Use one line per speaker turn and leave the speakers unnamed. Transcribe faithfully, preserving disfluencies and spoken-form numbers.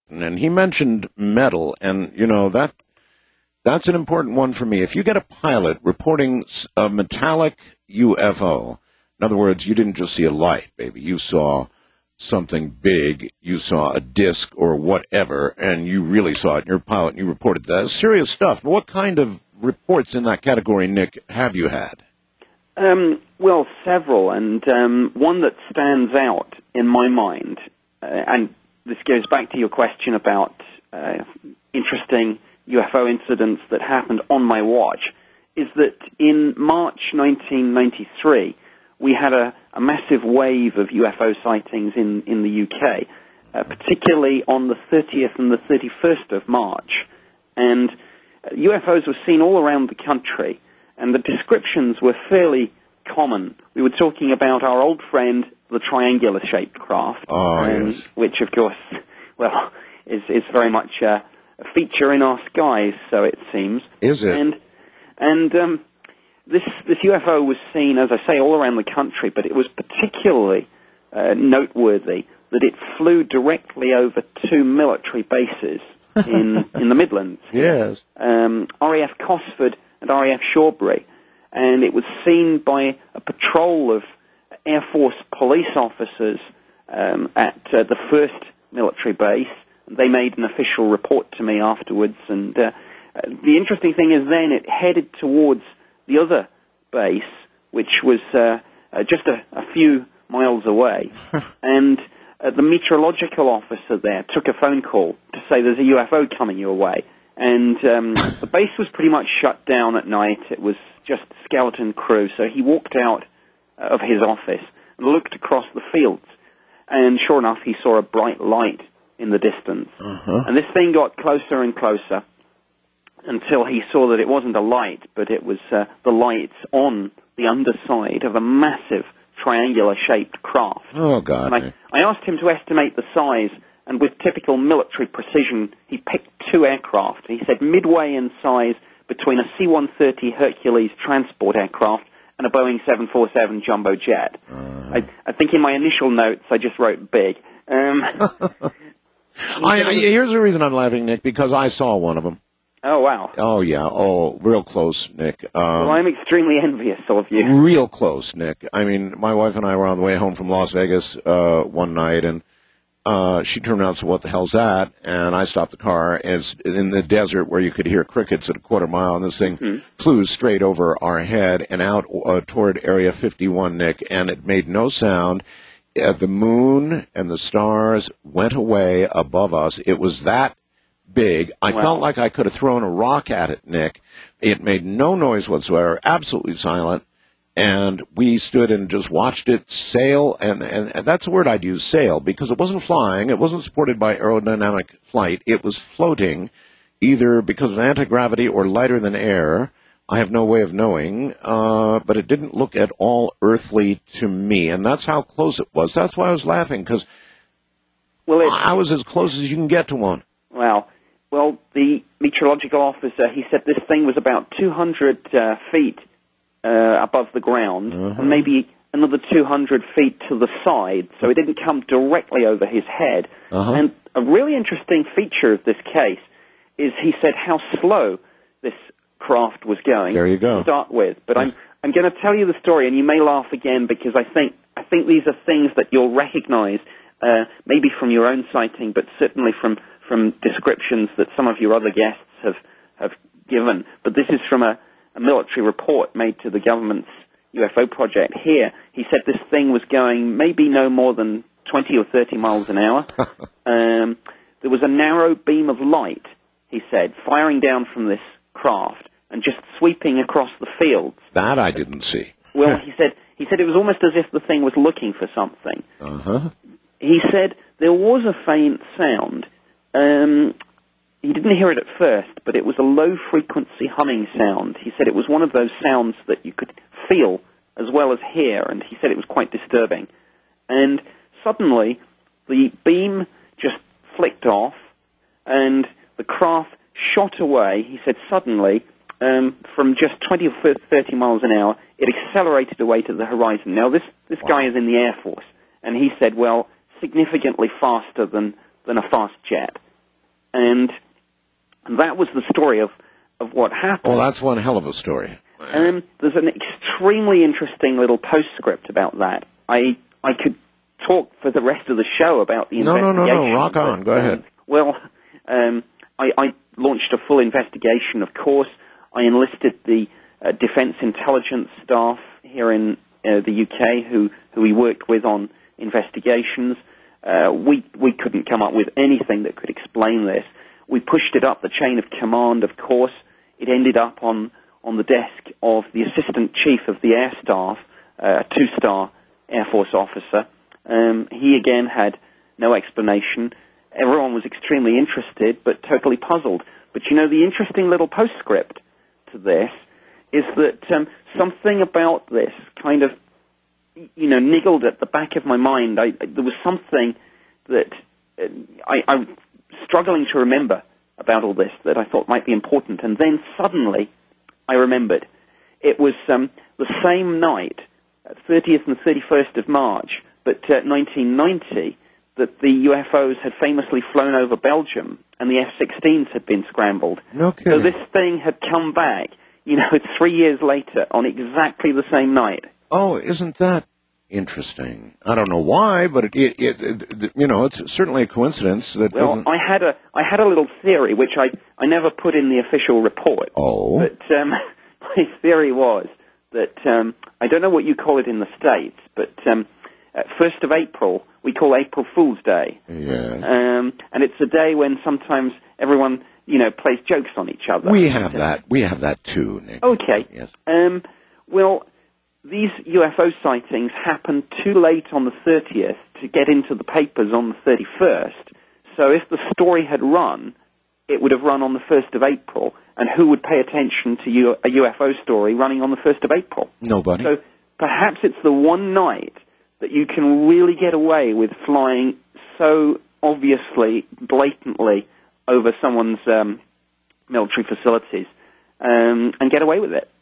and he mentioned metal, and, you know, that that's an important one for me. If you get a pilot reporting a metallic U F O, in other words, you didn't just see a light, baby. You saw something big. You saw a disc or whatever, and you really saw it, and you're a pilot, and you reported that. It's serious stuff. What kind of reports in that category, Nick, have you had?
Um, well, several, and um, one that stands out in my mind, uh, and this goes back to your question about uh, interesting U F O incidents that happened on my watch, is that in March nineteen ninety-three, we had a, a massive wave of U F O sightings in, in the U K, uh, particularly on the thirtieth and the thirty-first of March. And uh, U F Os were seen all around the country, and the descriptions were fairly common. We were talking about our old friend, the triangular-shaped craft,
oh,
um,
yes.
which, of course, well, is, is very much uh, a feature in our skies, so it seems.
Is it?
And, and um, this, this U F O was seen, as I say, all around the country, but it was particularly uh, noteworthy that it flew directly over two military bases in, in the Midlands.
Yes.
Um, R A F Cosford and R A F Shawbury, and it was seen by a patrol of Air Force police officers um, at uh, the first military base. They made an official report to me afterwards, and uh, uh, the interesting thing is then it headed towards the other base, which was uh, uh, just a, a few miles away, and uh, the meteorological officer there took a phone call to say there's a U F O coming your way. And um, the base was pretty much shut down at night. It was just skeleton crew. So he walked out of his office and looked across the fields. And sure enough, he saw a bright light in the distance.
Uh-huh.
And this thing got closer and closer until he saw that it wasn't a light, but it was uh, the lights on the underside of a massive triangular-shaped craft.
Oh, God.
And I, I asked him to estimate the size, and with typical military precision, he picked two aircraft. He said midway in size between a C one thirty Hercules transport aircraft and a Boeing seven forty-seven jumbo jet. Uh, I, I think in my initial notes I just wrote big. Um,
I, I, here's the reason I'm laughing, Nick, because I saw one of them.
Oh, wow.
Oh, yeah. Oh, real close, Nick. Um,
well, I'm extremely envious of you.
Real close, Nick. I mean, my wife and I were on the way home from Las Vegas uh, one night, and Uh, she turned around and said, what the hell's that? And I stopped the car. And it's in the desert where you could hear crickets at a quarter mile, and this thing mm-hmm. flew straight over our head and out uh, toward Area fifty-one, Nick, and it made no sound. Uh, the moon and the stars went away above us. It was that big. I wow. felt like I could have thrown a rock at it, Nick. It made no noise whatsoever, absolutely silent. And we stood and just watched it sail, and, and, and that's the word I'd use, sail, because it wasn't flying. It wasn't supported by aerodynamic flight. It was floating, either because of anti-gravity or lighter than air. I have no way of knowing, uh, but it didn't look at all earthly to me, and that's how close it was. That's why I was laughing, because well, I was as close as you can get to one.
Wow. Well, the meteorological officer, he said this thing was about two hundred uh, feet Uh, above the ground, uh-huh. and maybe another two hundred feet to the side, so it didn't come directly over his head.
Uh-huh.
And a really interesting feature of this case is he said how slow this craft was going
there you go.
to start with. But I'm I'm going to tell you the story, and you may laugh again, because I think I think these are things that you'll recognize, uh, maybe from your own sighting, but certainly from, from descriptions that some of your other guests have, have given. But this is from a a military report made to the government's U F O project here. He said this thing was going maybe no more than twenty or thirty miles an hour. um, there was a narrow beam of light, he said, firing down from this craft and just sweeping across the fields.
That I didn't see.
Well, he said he said it was almost as if the thing was looking for something.
Uh-huh.
He said there was a faint sound. Um, He didn't hear it at first, but it was a low-frequency humming sound. He said it was one of those sounds that you could feel as well as hear, and he said it was quite disturbing. And suddenly, the beam just flicked off, and the craft shot away. He said suddenly, um, from just twenty or thirty miles an hour, it accelerated away to the horizon. Now, this, this wow. guy is in the Air Force, and he said, well, significantly faster than, than a fast jet. and that was the story of, of what happened.
Well, that's one hell of a story.
Um, there's an extremely interesting little postscript about that. I I could talk for the rest of the show about the
no,
investigation.
No, no, no, rock on.
But,
Go
um,
ahead.
Well, um, I, I launched a full investigation, of course. I enlisted the uh, Defense Intelligence staff here in uh, the U K who, who we worked with on investigations. Uh, we, we couldn't come up with anything that could explain this. We pushed it up the chain of command, of course. It ended up on, on the desk of the Assistant Chief of the Air Staff, uh, a two-star Air Force officer. Um, he again had no explanation. Everyone was extremely interested, but totally puzzled. But you know, the interesting little postscript to this is that um, something about this kind of, you know, niggled at the back of my mind. I, I, there was something that uh, I, I'm struggling to remember about all this that I thought might be important. And then suddenly I remembered. It was um, the same night, thirtieth and thirty-first of March, but uh, nineteen ninety, that the U F Os had famously flown over Belgium and the F sixteens had been scrambled.
No kidding.
So this thing had come back, you know, three years later on exactly the same night.
Oh, isn't that interesting? I don't know why, but it, it, it, it you know, it's certainly a coincidence that.
Well,
doesn't...
I had a I had a little theory which I I never put in the official report.
Oh.
But um, my theory was that um, I don't know what you call it in the States, but um, uh, first of April we call April Fool's Day.
Yes.
Um, and it's a day when sometimes everyone, you know, plays jokes on each other.
We have that. We have that too, Nick.
Okay.
Yes.
Um, well, these U F O sightings happened too late on the thirtieth to get into the papers on the thirty-first. So if the story had run, it would have run on the first of April. And who would pay attention to U- a U F O story running on the first of April?
Nobody.
So perhaps it's the one night that you can really get away with flying so obviously, blatantly over someone's um, military facilities um, and get away with it.